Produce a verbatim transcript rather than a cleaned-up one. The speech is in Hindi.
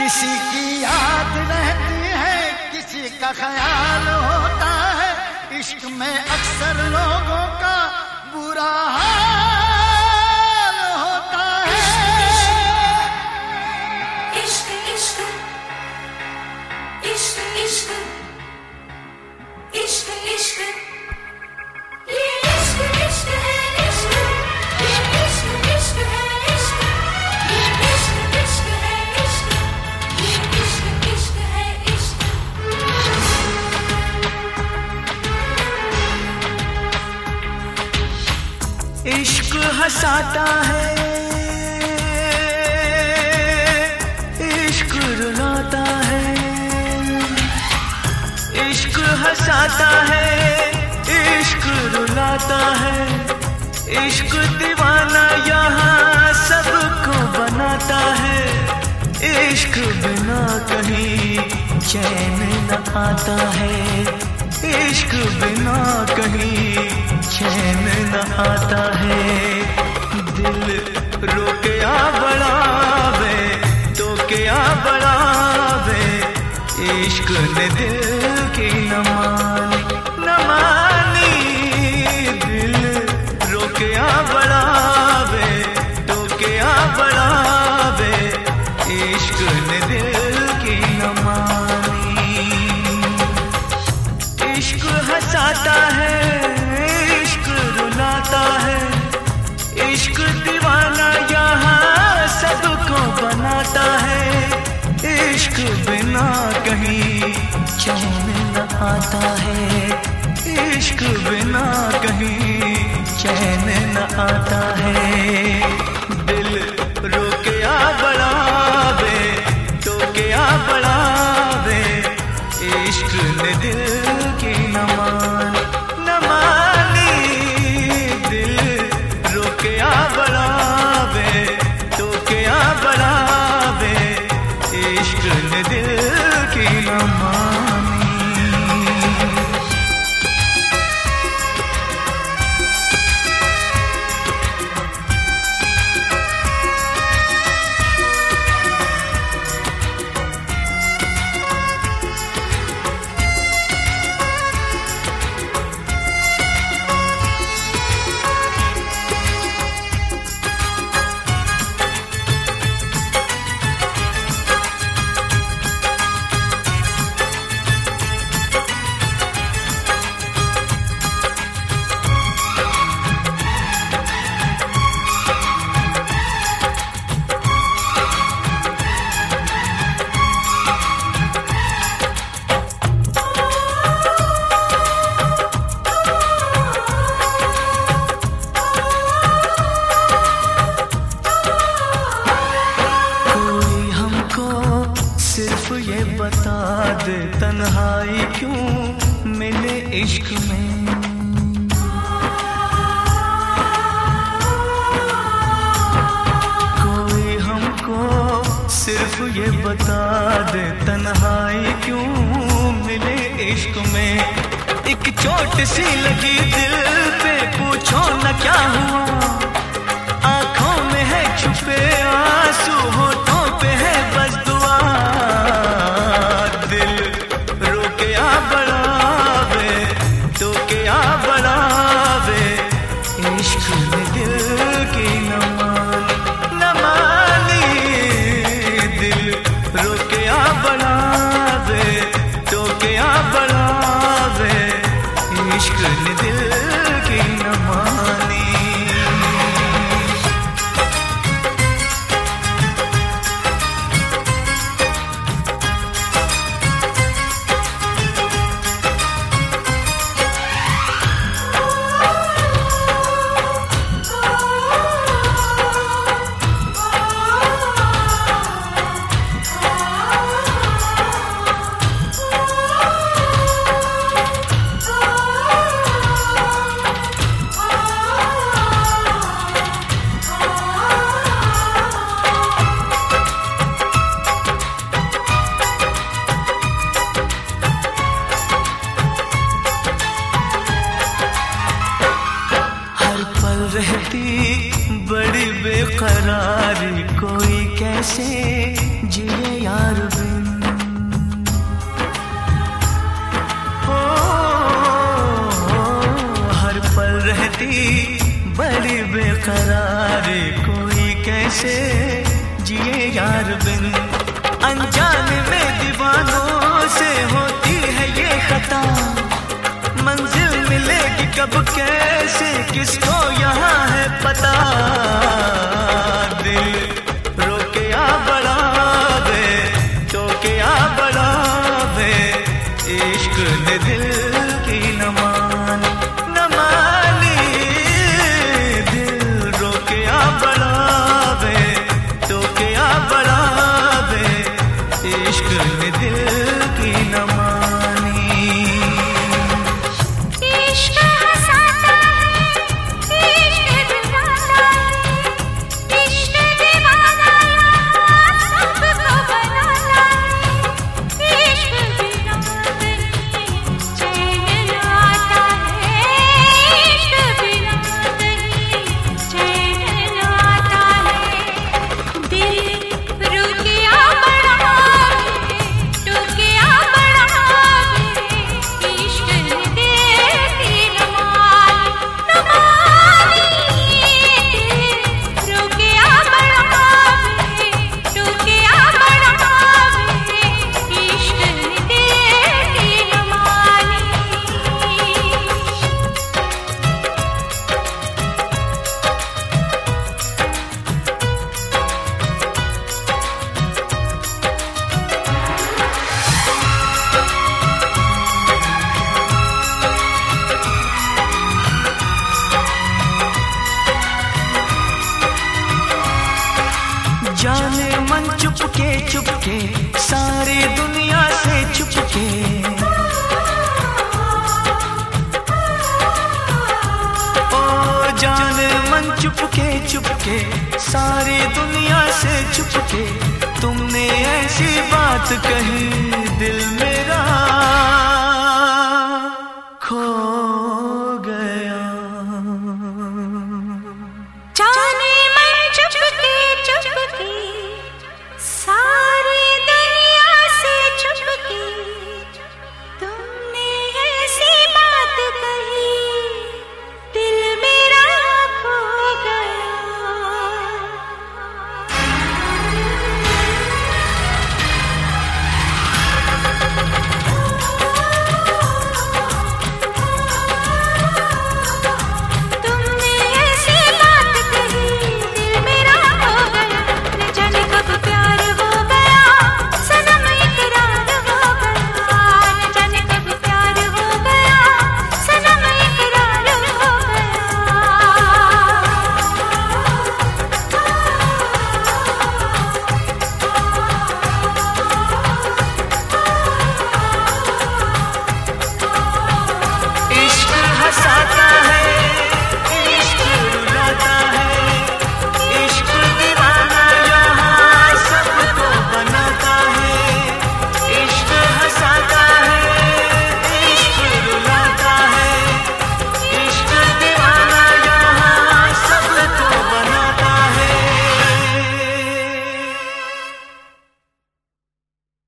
किसी की याद रहती है, किसी का ख्याल होता है। इश्क में अक्सर लोगों का बुरा हाल होता है। इश्क इश्क इश्क इश्क इश्क इश्क ये इश्क इश्क है इश्क, ये इश्क इश्क है इश्क, ये इश्क इश्क है इश्क, ये इश्क इश्क है इश्क। इश्क हंसाता है, इश्क रुलाता है। इश्क हंसाता है, इश्क रुलाता है। इश्क दीवाना यहाँ सबको बनाता है। इश्क बिना कहीं चैन न आता है। इश्क बिना कहीं चैन न आता है। दिल रोके आ बढ़ावे तो क्या बढ़ावे। इश्क ने दिल की न मानी न मानी। दिल रोके आ बढ़ावे तो क्या बढ़ावे। इश्क ने दिल की न मानी। इश्क हंसाता है, इश्क रुलाता है। इश्क दीवाना यहाँ सबको बनाता है। इश्क बिना कहीं चैन न आता है। इश्क बिना कहीं चैन न आता है। दिल रोके आ बढ़ावे तो क्या बढ़ावे। इश्क ने दिल की न मानी न मानी। दिल रोके आ बढ़ावे तो क्या बढ़ावे। इश्क ने दिल की न मानी। ये बता दे तन्हाई क्यों मिले इश्क में। कोई हमको सिर्फ ये बता दे तन्हाई क्यों मिले इश्क में। एक चोट सी लगी दिल पे पूछो न क्या हुआ। आंखों में है छुपे आंसू होठों पे है बस दुआ। दिल रोके आ बढ़ावे तो क्या बढ़ावे। इश्क ने दिल की न मानी न मानी। दिल रोके आ बढ़ावे तो क्या बढ़ावे। इश्क ने दिल पल रहती बड़ी बेकरारी, कोई कैसे जिए यार बिन। ओ, ओ, हर पल रहती बड़ी बेकरारी, कोई कैसे जिए यार बिन। अनजाने में दीवानों से होती है ये खता, मंजिल मिलेगी कब कैसे किसको यहाँ है पता। दिल रोके या बढ़ावे, टोके या बढ़ावे, इश्क ने दिल की न मानी न मानी। दिल रोके या बढ़ावे, टोके या बढ़ावे, इश्क ने दिल की न मानी। इश्क हंसाता है, इश्क रुलाता है, इश्क दीवाना सबको बनाता है। इश्क बिना नहीं चैन आता है, इश्क बिना नहीं चैन आता है। दिल रुकिया बढ़ावे, टुकिया बढ़ावे, इश्क ने दिल की न मानी न मानी। दिल रुकिया बढ़ावे, टुकिया बढ़ावे, इश्क ने दिल की न मानी। जाने मन चुपके चुपके सारी दुनिया से चुपके, ओ जाने मन चुपके चुपके सारी दुनिया से चुपके। तुमने ऐसी बात कही दिल मेरा